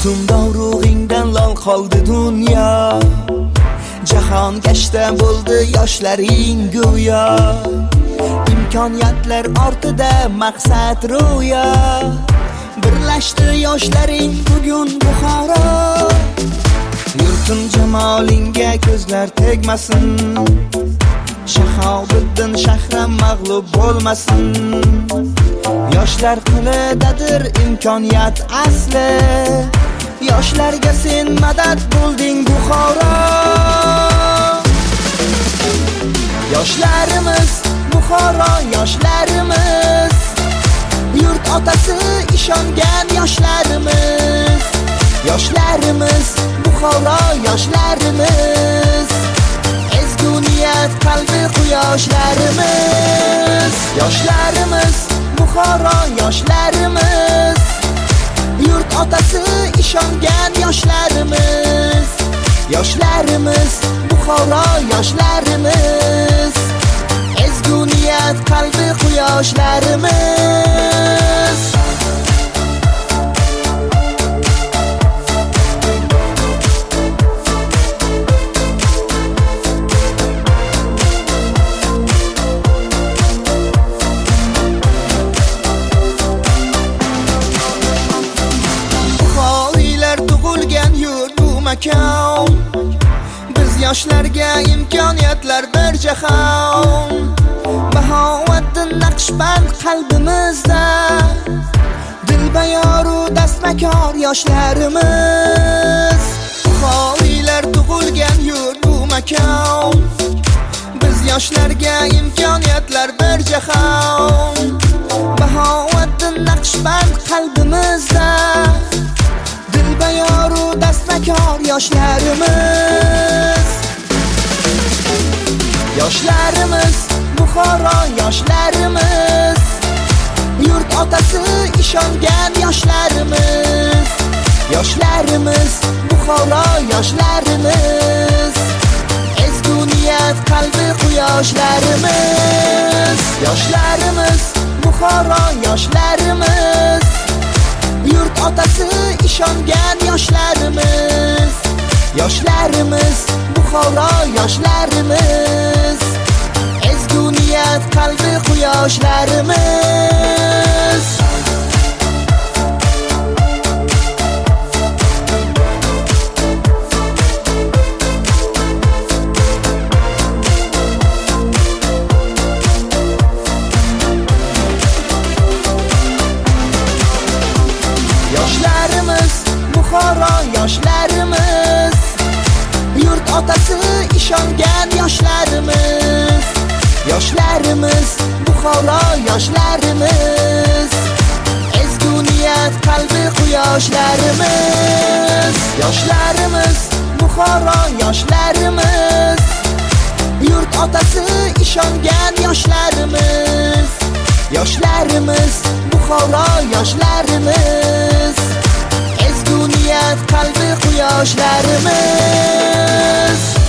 Yurtim dovrug'ingdan lol qoldi dunyo, jahon gashta bo'ldi yoshlaring go'yo. Imkoniyatlar ortida maqsad ro'yo, birlashdi yoshlaring bugun Buxoro. Yurtim jamolingga ko'zlar tegmasin, Shahobiddin shahram mag'lub bo'lmasin. Yoshlar qo'lidadir imkoniyat asli, yoshlarga sen madad bo'lding Buxoro. Yoshlarimiz Buxoro, yoshlarimiz, yurt otasi ishongan yoshlarimiz. Yoshlarimiz Buxoro, yoshlarimiz, ezgu niyat qalbi quyoshlarimiz. Yoshlarimiz Buxoro, yoshlarimiz, yurt otasi ishongan yoshlarimiz. Yoshlarimiz Buxoro, yoshlarimiz, ezgu niyat qalbi quyoshlarimiz. Biz yoshlarga imkoniyatlar bir jahon. Bahovuddin Naqshband qalbimizda, dilbayoru dastmakor yoshlarimiz. Buxoriylar tug'ilgan yurt bu makon. Biz yoshlarga imkoniyatlar bir jahon. Bahovuddin Naqshband qalbimizda, dilbayoru dastmakor yoshlarimiz. Yoshlarimiz Buxoro, yoshlarimiz, yurt otasi ishongan yoshlarimiz. Yoshlarimiz Buxoro, yoshlarimiz, ezgu niyat qalbi quyoshlarimiz. Yoshlarimiz Buxoro, yoshlarimiz, yurt otasi ishongan yoshlarimiz. Yoshlarimiz Buxoro, yoshlarimiz, ezgu niyat qalbi quyoshlarimiz. Yoshlarimiz Buxoro, yoshlarimiz, yurt otasi ishongan yoshlarimiz. Yoshlarimiz Buxoro, yoshlarimiz, ezgu niyat qalbi quyoshlarimiz. Yoshlarimiz Buxoro, yoshlarimiz, yurt otasi ishongan yoshlarimiz. Yoshlarimiz Buxoro, yoshlarimiz, ezgu niyat qalbi quyoshlarimiz.